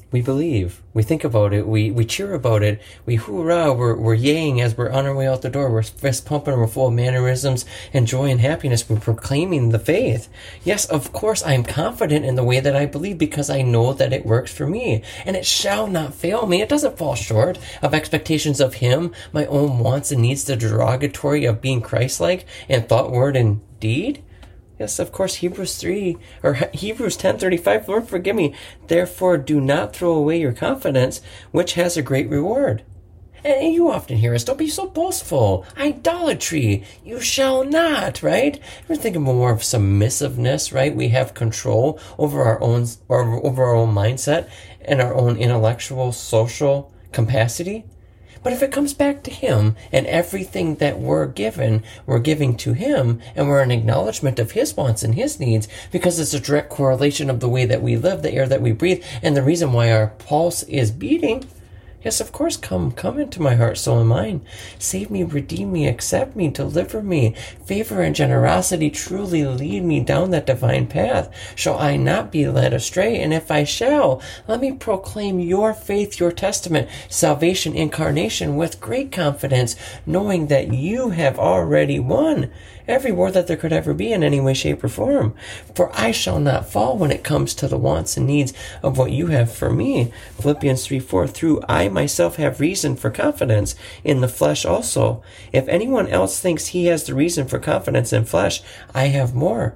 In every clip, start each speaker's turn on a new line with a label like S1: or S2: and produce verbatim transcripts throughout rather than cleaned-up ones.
S1: We believe. We think about it. We we cheer about it. We hoorah. We're we're yaying as we're on our way out the door. We're fist pumping. We're full of mannerisms and joy and happiness. We're proclaiming the faith. Yes, of course, I am confident in the way that I believe because I know that it works for me. And it shall not fail me. It doesn't fall short of expectations of Him, my own wants and needs, the derogatory of being Christ-like in thought, word, and deed. Yes, of course, Hebrews three, or Hebrews ten thirty-five, Lord, forgive me. Therefore, do not throw away your confidence, which has a great reward. And you often hear us, don't be so boastful. Idolatry, you shall not, right? We're thinking more of submissiveness, right? We have control over our own, or over our own mindset and our own intellectual, social capacity. But if it comes back to Him and everything that we're given, we're giving to Him, and we're an acknowledgement of His wants and His needs, because it's a direct correlation of the way that we live, the air that we breathe, and the reason why our pulse is beating. Yes, of course, come, come into my heart, soul, and mind. Save me, redeem me, accept me, deliver me. Favor and generosity truly lead me down that divine path. Shall I not be led astray? And if I shall, let me proclaim your faith, your testament, salvation, incarnation with great confidence, knowing that you have already won every war that there could ever be in any way, shape, or form. For I shall not fall when it comes to the wants and needs of what you have for me. Philippians three four, through I myself have reason for confidence in the flesh also. If anyone else thinks he has the reason for confidence in flesh, I have more.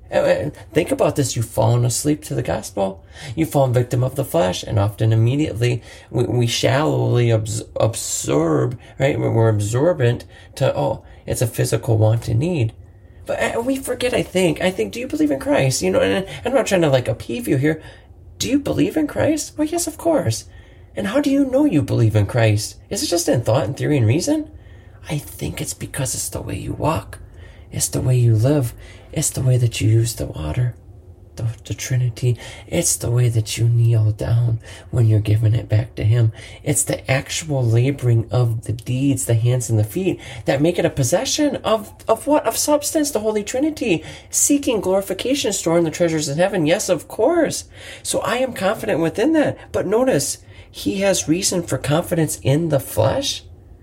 S1: Think about this. You've fallen asleep to the gospel. You've fallen victim of the flesh, and often immediately we, we shallowly abs- absorb, right? We're absorbent to, oh, it's a physical want and need. But we forget, I think. I think, do you believe in Christ? You know, and I'm not trying to like appease you here. Do you believe in Christ? Well, yes, of course. And how do you know you believe in Christ? Is it just in thought and theory and reason? I think it's because it's the way you walk. It's the way you live. It's the way that you use the water, the, the Trinity. It's the way that you kneel down when you're giving it back to Him. It's the actual laboring of the deeds, the hands and the feet, that make it a possession of, of what? Of substance, the Holy Trinity. Seeking glorification, storing the treasures in heaven. Yes, of course. So I am confident within that. But notice, He has reason for confidence in the flesh.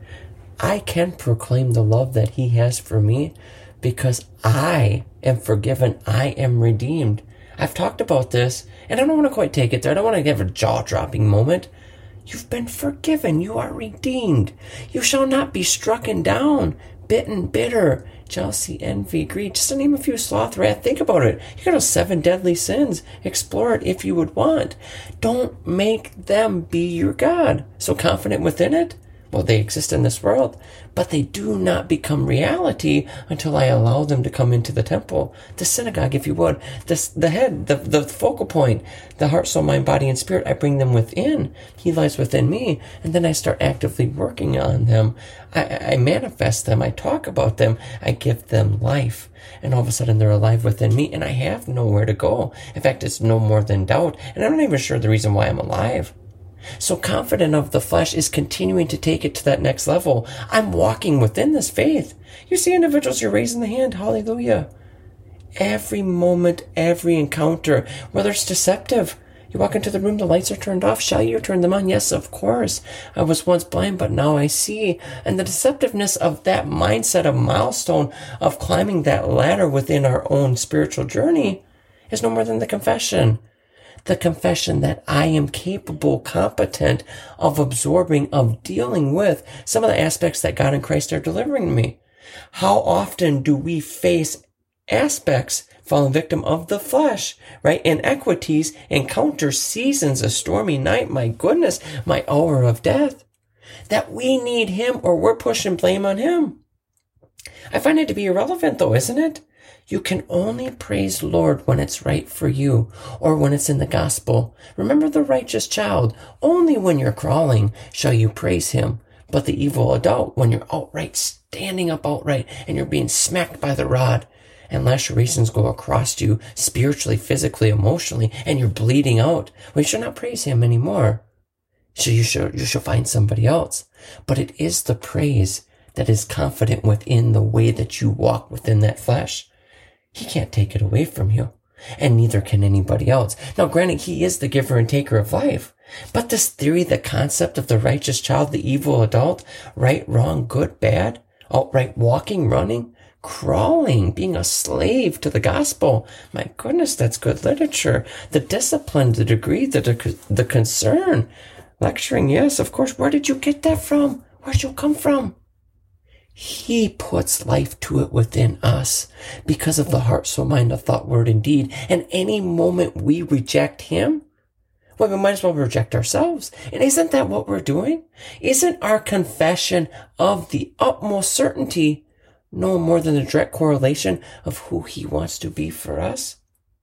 S1: I can proclaim the love that He has for me because I am forgiven. I am redeemed. I've talked about this, and I don't want to quite take it there. I don't want to have a jaw-dropping moment. You've been forgiven. You are redeemed. You shall not be strucken down, bitten, bitter, jealousy, envy, greed. Just to name a few: sloth, wrath. Think about it. You got those seven deadly sins. Explore it if you would want. Don't make them be your God. So confident within it? Well, they exist in this world, but they do not become reality until I allow them to come into the temple, the synagogue, if you would, the, the head, the, the focal point, the heart, soul, mind, body, and spirit. I bring them within. He lies within me, and then I start actively working on them. I, I manifest them. I talk about them. I give them life. And all of a sudden, they're alive within me, and I have nowhere to go. In fact, it's no more than doubt, and I'm not even sure the reason why I'm alive. So confident of the flesh is continuing to take it to that next level. I'm walking within this faith. You see individuals, you're raising the hand. Hallelujah. Every moment, every encounter, whether it's deceptive. You walk into the room, the lights are turned off. Shall you turn them on? Yes, of course. I was once blind, but now I see. And the deceptiveness of that mindset, of milestone, of climbing that ladder within our own spiritual journey is no more than the confession. The confession that I am capable, competent of absorbing, of dealing with some of the aspects that God and Christ are delivering me. How often do we face aspects, fallen victim of the flesh, right? Inequities, encounter seasons, a stormy night, my goodness, my hour of death, that we need Him or we're pushing blame on Him. I find it to be irrelevant though, isn't it? You can only praise the Lord when it's right for you or when it's in the gospel. Remember the righteous child. Only when you're crawling shall you praise Him. But the evil adult, when you're outright standing up outright and you're being smacked by the rod and lacerations go across you spiritually, physically, emotionally, and you're bleeding out, well, you should not praise Him anymore. So you should, you should find somebody else. But it is the praise that is confident within the way that you walk within that flesh. He can't take it away from you, and neither can anybody else. Now, granted, He is the giver and taker of life. But this theory, the concept of the righteous child, the evil adult, right, wrong, good, bad, outright walking, running, crawling, being a slave to the gospel. My goodness, that's good literature. The discipline, the degree, the, the concern. Lecturing, yes, of course. Where did you get that from? Where'd you come from? He puts life to it within us because of the heart, soul, mind, the thought, word, and deed. And any moment we reject him, well, we might as well reject ourselves. And isn't that what we're doing? Isn't our confession of the utmost certainty no more than a direct correlation of who he wants to be for us?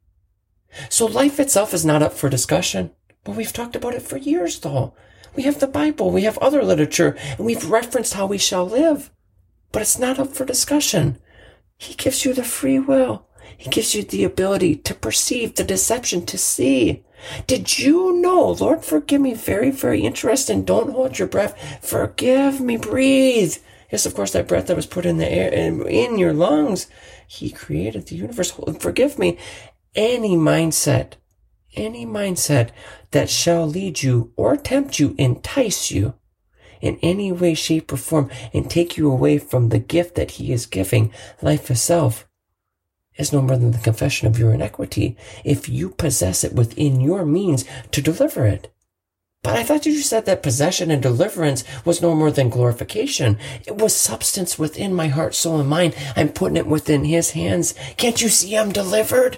S1: So life itself is not up for discussion. But we've talked about it for years, though. We have the Bible, we have other literature, and we've referenced how we shall live. But it's not up for discussion. He gives you the free will. He gives you the ability to perceive, the deception, to see. Did you know, Lord, forgive me, very, very interesting. Don't hold your breath. Forgive me, breathe. Yes, of course, that breath that was put in the air, in, in your lungs. He created the universe. Forgive me. Any mindset, any mindset that shall lead you or tempt you, entice you in any way, shape, or form, and take you away from the gift that he is giving, life itself, is no more than the confession of your inequity if you possess it within your means to deliver it. But I thought you said that possession and deliverance was no more than glorification. It was substance within my heart, soul, and mind. I'm putting it within his hands. Can't you see I'm delivered?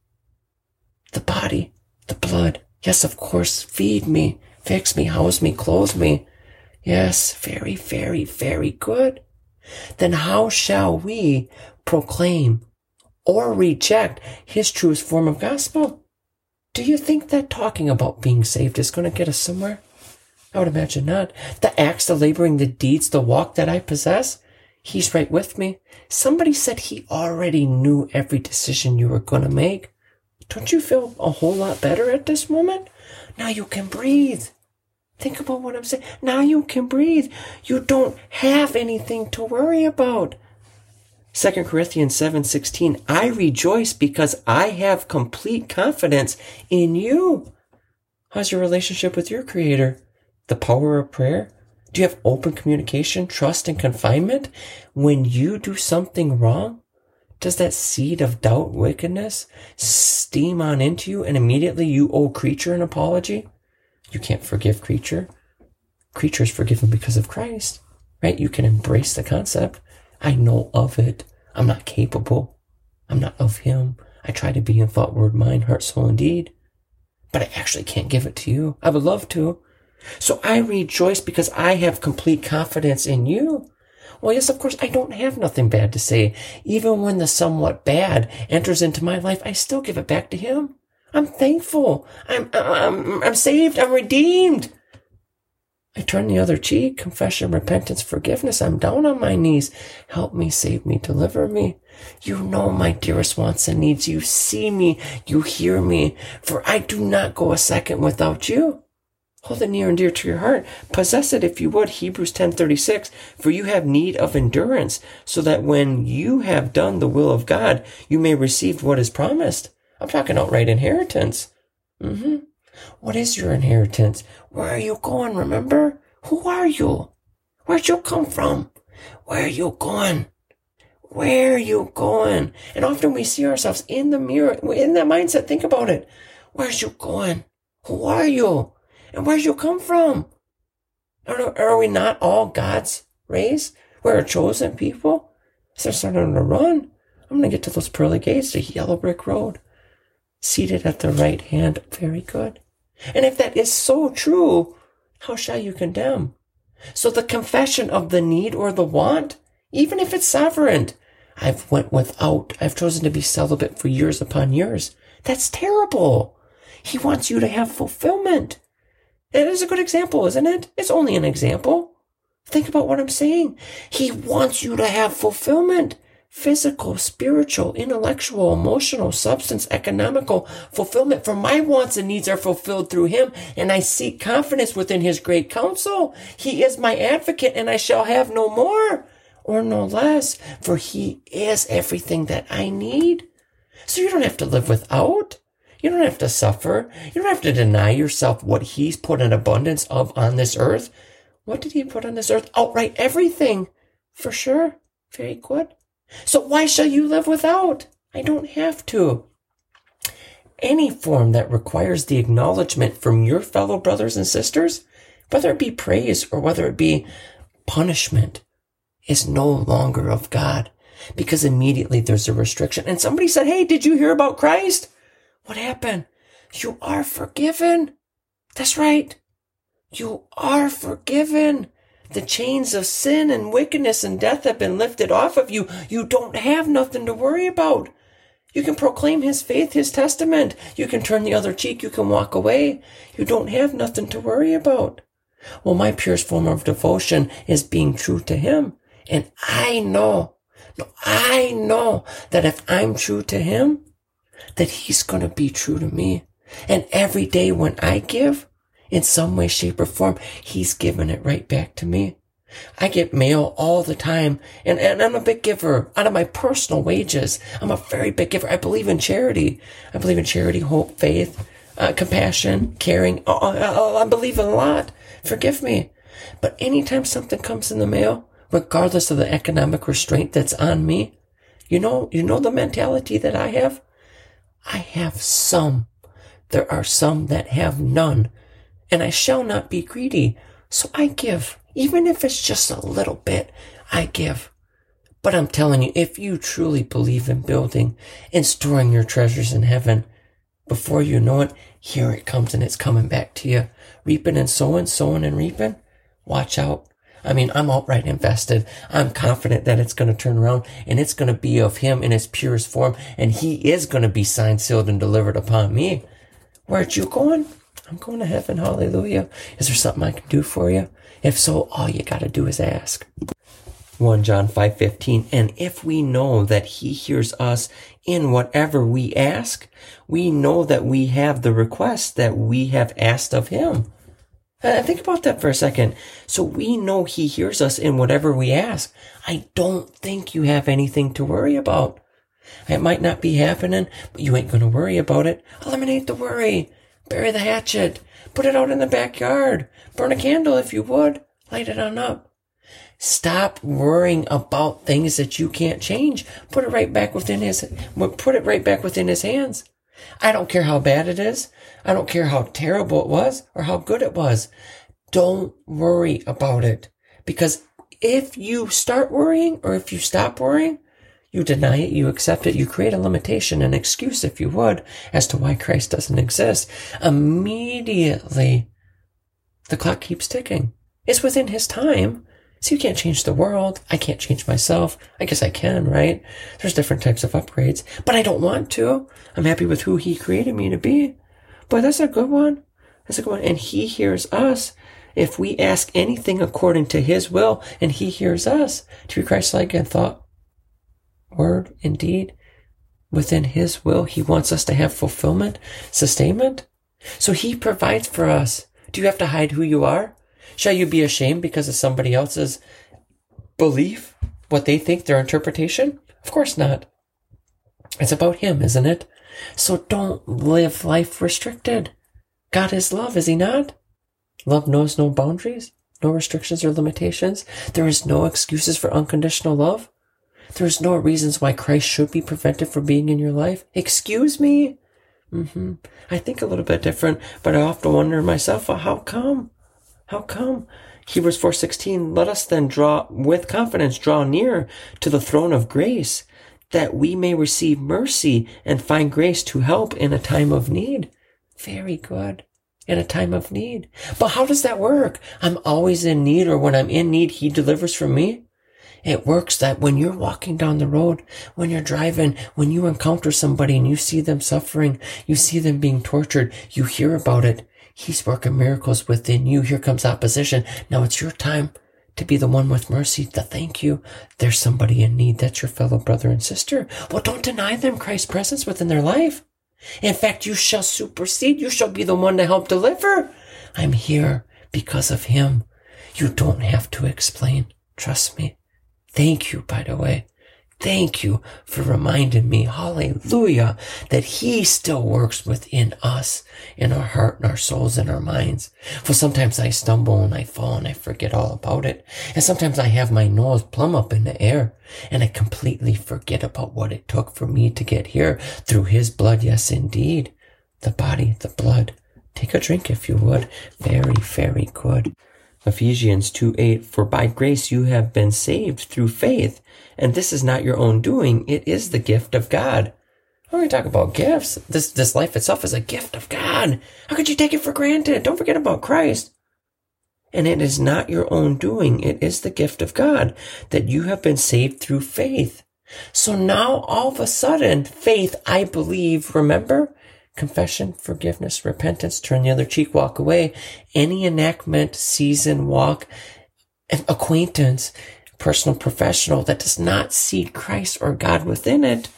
S1: The body, the blood. Yes, of course, feed me, fix me, house me, clothe me. Yes, very, very, very good. Then how shall we proclaim or reject his truest form of gospel? Do you think that talking about being saved is going to get us somewhere? I would imagine not. The acts, the laboring, the deeds, the walk that I possess, he's right with me. Somebody said he already knew every decision you were going to make. Don't you feel a whole lot better at this moment? Now you can breathe. Think about what I'm saying. Now you can breathe. You don't have anything to worry about. Second Corinthians seven sixteen, I rejoice because I have complete confidence in you. How's your relationship with your Creator? The power of prayer? Do you have open communication, trust, and confinement? When you do something wrong, does that seed of doubt, wickedness, steam on into you and immediately you owe creature an apology? You can't forgive creature. Creature is forgiven because of Christ, right? You can embrace the concept. I know of it. I'm not capable. I'm not of him. I try to be in thought, word, mind, heart, soul, and deed. But I actually can't give it to you. I would love to. So I rejoice because I have complete confidence in you. Well, yes, of course, I don't have nothing bad to say. Even when the somewhat bad enters into my life, I still give it back to him. I'm thankful. I'm, I'm, I'm saved. I'm redeemed. I turn the other cheek, confession, repentance, forgiveness. I'm down on my knees. Help me, save me, deliver me. You know my dearest wants and needs. You see me. You hear me. For I do not go a second without you. Hold it near and dear to your heart. Possess it if you would. Hebrews ten thirty-six. For you have need of endurance, so that when you have done the will of God, you may receive what is promised. I'm talking outright inheritance. Mm-hmm. What is your inheritance? Where are you going, remember? Who are you? Where'd you come from? Where are you going? Where are you going? And often we see ourselves in the mirror, in that mindset. Think about it. Where's you going? Who are you? And where'd you come from? Are, are we not all God's race? We're a chosen people? Is there something to run? I'm going to get to those pearly gates, the yellow brick road. Seated at the right hand. Very good. And if that is so true, how shall you condemn? So the confession of the need or the want, even if it's sovereign, I've went without, I've chosen to be celibate for years upon years. That's terrible. He wants you to have fulfillment. It is a good example, isn't it? It's only an example. Think about what I'm saying. He wants you to have fulfillment. Physical, spiritual, intellectual, emotional, substance, economical fulfillment. For my wants and needs are fulfilled through him, and I seek confidence within his great counsel. He is my advocate, and I shall have no more or no less, for he is everything that I need. So you don't have to live without. You You don't have to suffer. You don't have to deny yourself what he's put an abundance of on this earth. What did he put on this earth? Outright everything. For sure. Very good. So why shall you live without? I don't have to. Any form that requires the acknowledgement from your fellow brothers and sisters, whether it be praise or whether it be punishment, is no longer of God, because immediately there's a restriction. And somebody said, hey, did you hear about Christ? What happened? You are forgiven. That's right. You are forgiven. The chains of sin and wickedness and death have been lifted off of you. You don't have nothing to worry about. You can proclaim his faith, his testament. You can turn the other cheek. You can walk away. You don't have nothing to worry about. Well, my purest form of devotion is being true to him. And I know, no, I know that if I'm true to him, that he's going to be true to me. And every day when I give, in some way, shape, or form, he's giving it right back to me. I get mail all the time, and, and I'm a big giver out of my personal wages. I'm a very big giver. I believe in charity. I believe in charity, hope, faith, uh, compassion, caring. Oh, oh, I believe in a lot. Forgive me. But anytime something comes in the mail, regardless of the economic restraint that's on me, you know, you know the mentality that I have? I have some. There are some that have none. And I shall not be greedy. So I give. Even if it's just a little bit, I give. But I'm telling you, if you truly believe in building and storing your treasures in heaven, before you know it, here it comes and it's coming back to you. Reaping and sowing, sowing and reaping. Watch out. I mean, I'm outright invested. I'm confident that it's going to turn around and it's going to be of him in his purest form. And he is going to be signed, sealed, and delivered upon me. Where'd you going? I'm going to heaven. Hallelujah. Is there something I can do for you? If so, all you got to do is ask. First John five fifteen. And if we know that he hears us in whatever we ask, we know that we have the request that we have asked of him. Uh, think about that for a second. So we know he hears us in whatever we ask. I don't think you have anything to worry about. It might not be happening, but you ain't going to worry about it. Eliminate the worry. Bury the hatchet. Put it out in the backyard. Burn a candle if you would. Light it on up. Stop worrying about things that you can't change. Put it right back within his, put it right back within his hands. I don't care how bad it is. I don't care how terrible it was or how good it was. Don't worry about it. Because if you start worrying or if you stop worrying, you deny it, you accept it, you create a limitation, an excuse, if you would, as to why Christ doesn't exist. Immediately, the clock keeps ticking. It's within his time. So you can't change the world. I can't change myself. I guess I can, right? There's different types of upgrades, but I don't want to. I'm happy with who he created me to be. But that's a good one. That's a good one. And he hears us if we ask anything according to his will, and he hears us to be Christ-like in thought, word, and deed. Within his will, he wants us to have fulfillment, sustainment. So he provides for us. Do you have to hide who you are? Shall you be ashamed because of somebody else's belief, what they think, their interpretation? Of course not. It's about him, isn't it? So don't live life restricted. God is love, is he not? Love knows no boundaries, no restrictions or limitations. There is no excuses for unconditional love. There is no reasons why Christ should be prevented from being in your life. Excuse me? Mm-hmm. I think a little bit different, but I often wonder myself, well, how come? How come? Hebrews four sixteen, let us then draw, with confidence, draw near to the throne of grace, that we may receive mercy and find grace to help in a time of need. Very good. In a time of need. But how does that work? I'm always in need, or when I'm in need, he delivers from me. It works that when you're walking down the road, when you're driving, when you encounter somebody and you see them suffering, you see them being tortured, you hear about it. He's working miracles within you. Here comes opposition. Now it's your time to be the one with mercy, to thank you. There's somebody in need. That's your fellow brother and sister. Well, don't deny them Christ's presence within their life. In fact, you shall supersede. You shall be the one to help deliver. I'm here because of him. You don't have to explain. Trust me. Thank you, by the way. Thank you for reminding me, hallelujah, that he still works within us, in our heart and our souls and our minds. For sometimes I stumble and I fall and I forget all about it. And sometimes I have my nose plumb up in the air and I completely forget about what it took for me to get here through his blood. Yes, indeed. The body, the blood. Take a drink if you would. Very, very good. Ephesians two eight, for by grace you have been saved through faith, and this is not your own doing, it is the gift of God. When we talk about gifts, this, this life itself is a gift of God. How could you take it for granted? Don't forget about Christ. And it is not your own doing, it is the gift of God, that you have been saved through faith. So now all of a sudden, faith, I believe, remember? Confession, forgiveness, repentance, turn the other cheek, walk away. Any enactment, season, walk, acquaintance, personal, professional, that does not see Christ or God within it,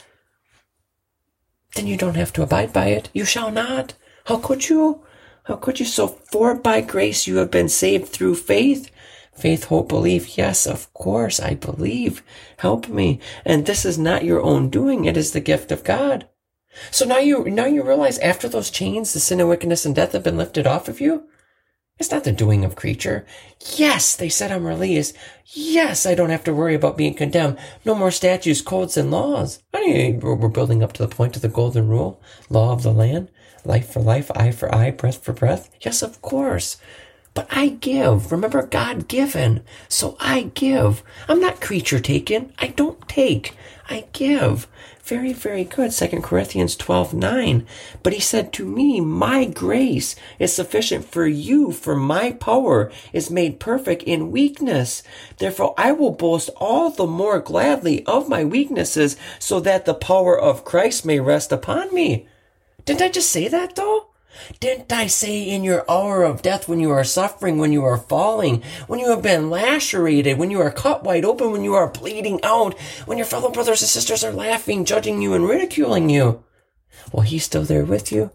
S1: then you don't have to abide by it. You shall not. How could you? How could you? So, for by grace you have been saved through faith. Faith, hope, belief. Yes, of course, I believe. Help me. And this is not your own doing. It is the gift of God. So now you, now you realize after those chains, the sin and wickedness and death have been lifted off of you. It's not the doing of creature. Yes, they said I'm released. Yes, I don't have to worry about being condemned. No more statutes, codes, and laws. I mean, we're building up to the point of the golden rule, law of the land, life for life, eye for eye, breath for breath. Yes, of course. But I give. Remember, God given. So I give. I'm not creature taken. I don't take. I give. Very, very good. Second Corinthians twelve nine. But he said to me, my grace is sufficient for you, for my power is made perfect in weakness. Therefore, I will boast all the more gladly of my weaknesses, so that the power of Christ may rest upon me. Didn't I just say that, though? Didn't I say in your hour of death, when you are suffering, when you are falling, when you have been lacerated, when you are cut wide open, when you are bleeding out, when your fellow brothers and sisters are laughing, judging you, and ridiculing you? Well, he's still there with you.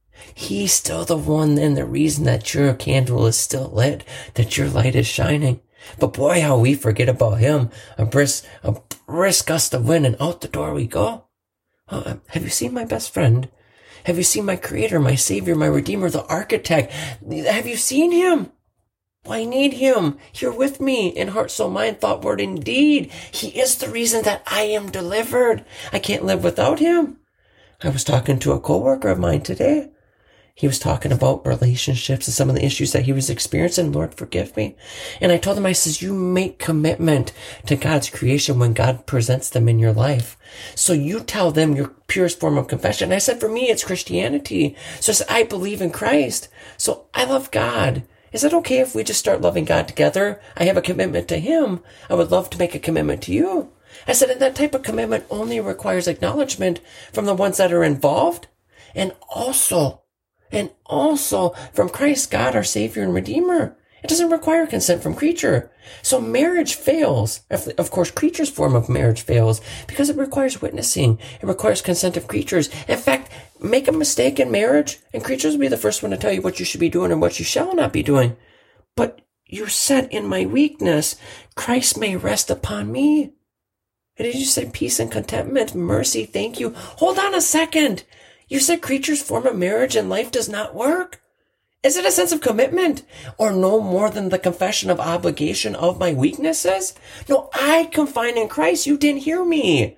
S1: He's still the one and the reason that your candle is still lit, that your light is shining. But boy, how we forget about him. A brisk, a brisk gust of wind, and out the door we go. Uh, have you seen my best friend? Have you seen my creator, my savior, my redeemer, the architect? Have you seen him? Well, I need him here with me in heart, soul, mind, thought, word, and deed. He is the reason that I am delivered. I can't live without him. I was talking to a coworker of mine today. He was talking about relationships and some of the issues that he was experiencing. Lord, forgive me. And I told him, I says, you make commitment to God's creation when God presents them in your life. So you tell them your purest form of confession. And I said, for me, it's Christianity. So I said, I believe in Christ. So I love God. Is it okay if we just start loving God together? I have a commitment to him. I would love to make a commitment to you. I said, and that type of commitment only requires acknowledgement from the ones that are involved, and also And also from Christ, God, our Savior and Redeemer. It doesn't require consent from creature. So marriage fails. Of course, creature's form of marriage fails because it requires witnessing. It requires consent of creatures. In fact, make a mistake in marriage and creatures will be the first one to tell you what you should be doing and what you shall not be doing. But you said, in my weakness, Christ may rest upon me. And did you say peace and contentment, mercy, thank you? Hold on a second. You said creature's form of marriage and life does not work? Is it a sense of commitment or no more than the confession of obligation of my weaknesses? No, I confine in Christ. You didn't hear me.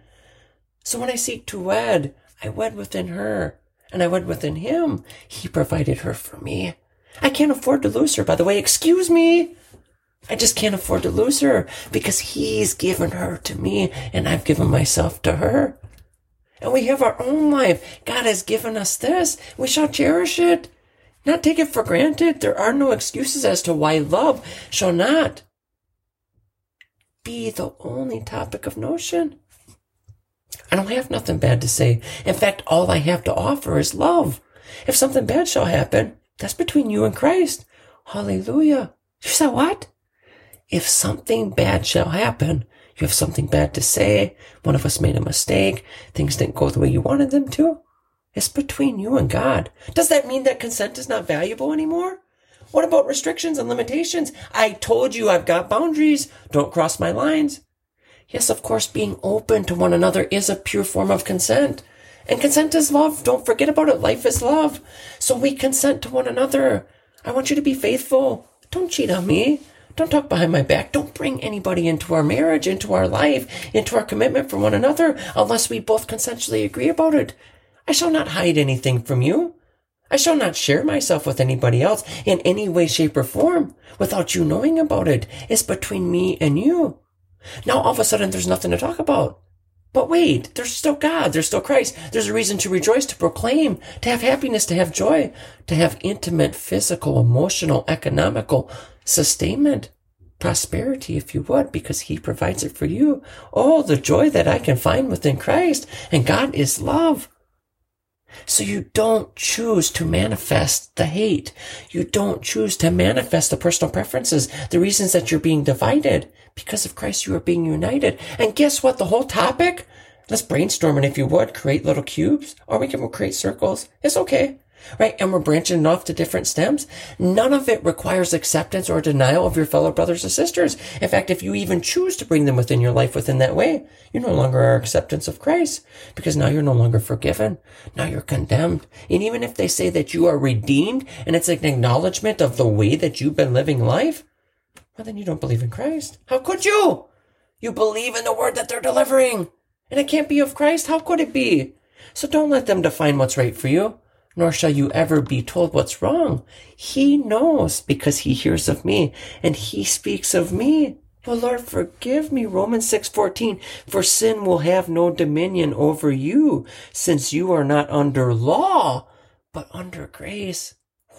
S1: So when I seek to wed, I wed within her and I wed within him. He provided her for me. I can't afford to lose her. By the way, excuse me. I just can't afford to lose her because he's given her to me and I've given myself to her. And we have our own life. God has given us this. We shall cherish it. Not take it for granted. There are no excuses as to why love shall not be the only topic of notion. I don't have nothing bad to say. In fact, all I have to offer is love. If something bad shall happen, that's between you and Christ. Hallelujah. You said what? If something bad shall happen, you have something bad to say, one of us made a mistake, things didn't go the way you wanted them to, it's between you and God. Does that mean that consent is not valuable anymore? What about restrictions and limitations? I told you I've got boundaries. Don't cross my lines. Yes, of course, being open to one another is a pure form of consent. And consent is love. Don't forget about it. Life is love. So we consent to one another. I want you to be faithful. Don't cheat on me. Don't talk behind my back. Don't bring anybody into our marriage, into our life, into our commitment for one another, unless we both consensually agree about it. I shall not hide anything from you. I shall not share myself with anybody else in any way, shape, or form without you knowing about it. It's between me and you. Now, all of a sudden, there's nothing to talk about. But wait, there's still God. There's still Christ. There's a reason to rejoice, to proclaim, to have happiness, to have joy, to have intimate, physical, emotional, economical sustainment, prosperity, if you would, because he provides it for you. Oh, the joy that I can find within Christ. And God is love. So you don't choose to manifest the hate. You don't choose to manifest the personal preferences, the reasons that you're being divided. Because of Christ, you are being united. And guess what? The whole topic? Let's brainstorm it, if you would. Create little cubes, or we can create circles. It's okay. Right? And we're branching off to different stems. None of it requires acceptance or denial of your fellow brothers and sisters. In fact, if you even choose to bring them within your life within that way, you no longer are acceptance of Christ, because now you're no longer forgiven. Now you're condemned. And even if they say that you are redeemed and it's an acknowledgement of the way that you've been living life, well, then you don't believe in Christ. How could you? You believe in the word that they're delivering, and it can't be of Christ. How could it be? So don't let them define what's right for you, nor shall you ever be told what's wrong. He knows, because he hears of me, and he speaks of me. Well, Lord, forgive me. Romans six fourteen, for sin will have no dominion over you, since you are not under law, but under grace.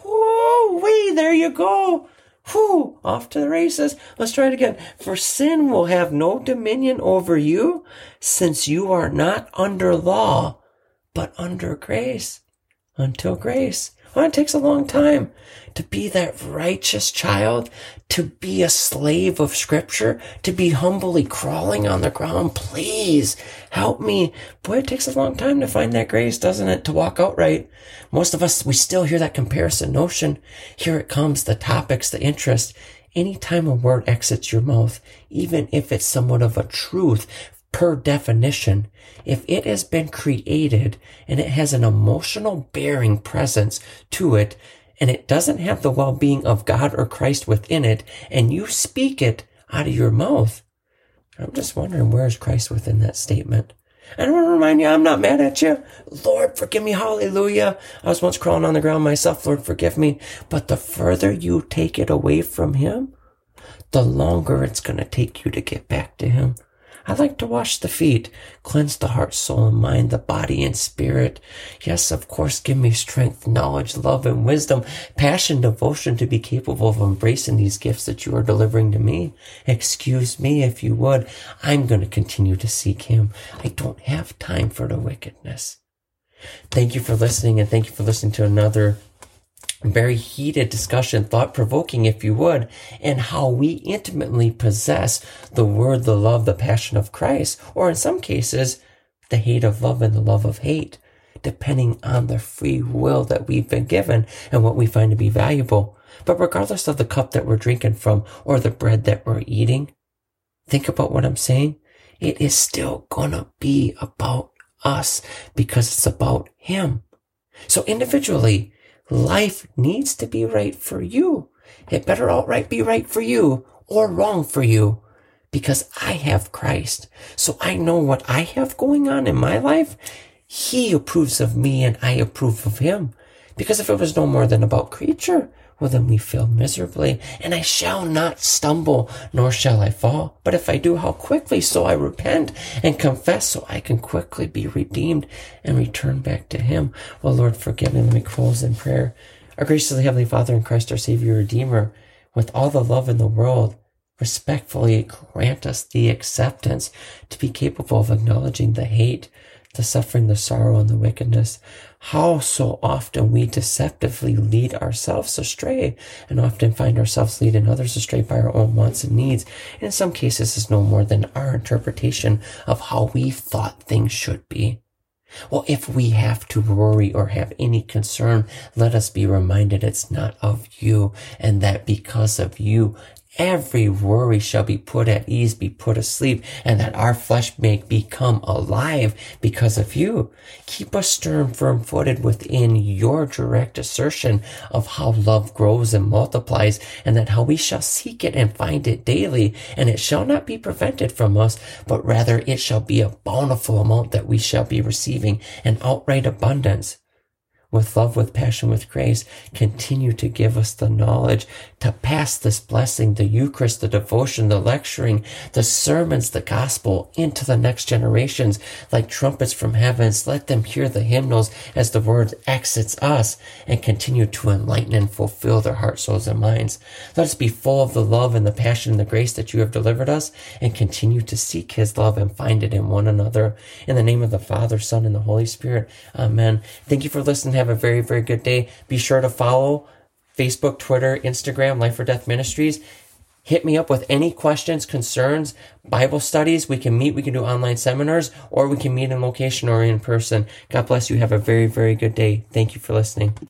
S1: Whoa, wait, there you go. Whew, off to the races. Let's try it again. For sin will have no dominion over you, since you are not under law, but under grace. Until grace. Well, it takes a long time to be that righteous child, to be a slave of Scripture, to be humbly crawling on the ground. Please help me. Boy, it takes a long time to find that grace, doesn't it? To walk outright. Most of us, we still hear that comparison notion. Here it comes, the topics, the interest. Anytime a word exits your mouth, even if it's somewhat of a truth, per definition, if it has been created and it has an emotional bearing presence to it, and it doesn't have the well-being of God or Christ within it, and you speak it out of your mouth, I'm just wondering, where is Christ within that statement? I want to remind you, I'm not mad at you. Lord, forgive me. Hallelujah. I was once crawling on the ground myself. Lord, forgive me. But the further you take it away from him, the longer it's going to take you to get back to him. I like to wash the feet, cleanse the heart, soul, and mind, the body and spirit. Yes, of course, give me strength, knowledge, love, and wisdom, passion, devotion to be capable of embracing these gifts that you are delivering to me. Excuse me, if you would. I'm going to continue to seek him. I don't have time for the wickedness. Thank you for listening, and thank you for listening to another very heated discussion, thought-provoking, if you would, and how we intimately possess the word, the love, the passion of Christ, or in some cases, the hate of love and the love of hate, depending on the free will that we've been given and what we find to be valuable. But regardless of the cup that we're drinking from or the bread that we're eating, think about what I'm saying. It is still gonna be about us, because it's about him. So individually, life needs to be right for you. It better outright be right for you or wrong for you, because I have Christ. So I know what I have going on in my life. He approves of me and I approve of him. Because if it was no more than about creature, well, then we fail miserably. And I shall not stumble, nor shall I fall. But if I do, how quickly? So I repent and confess, so I can quickly be redeemed and return back to him. Well, Lord, forgive me. Let me close in prayer. Our gracious Heavenly Father in Christ, our Savior, Redeemer, with all the love in the world, respectfully grant us the acceptance to be capable of acknowledging the hate, the suffering, the sorrow, and the wickedness. How so often we deceptively lead ourselves astray, and often find ourselves leading others astray by our own wants and needs. And in some cases, it's no more than our interpretation of how we thought things should be. Well, if we have to worry or have any concern, let us be reminded it's not of you, and that because of you, every worry shall be put at ease, be put asleep, and that our flesh may become alive because of you. Keep us stern, firm-footed within your direct assertion of how love grows and multiplies, and that how we shall seek it and find it daily, and it shall not be prevented from us, but rather it shall be a bountiful amount that we shall be receiving, an outright abundance. With love, with passion, with grace, continue to give us the knowledge to pass this blessing, the Eucharist, the devotion, the lecturing, the sermons, the gospel into the next generations like trumpets from heavens. Let them hear the hymnals as the word exits us and continue to enlighten and fulfill their hearts, souls, and minds. Let us be full of the love and the passion and the grace that you have delivered us and continue to seek his love and find it in one another. In the name of the Father, Son, and the Holy Spirit. Amen. Thank you for listening. Have a very, very good day. Be sure to follow Facebook, Twitter, Instagram, Life or Death Ministries. Hit me up with any questions, concerns, Bible studies. We can meet. We can do online seminars, or we can meet in location or in person. God bless you. Have a very, very good day. Thank you for listening.